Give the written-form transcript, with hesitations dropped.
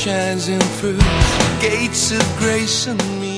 shines in through gates of grace and me.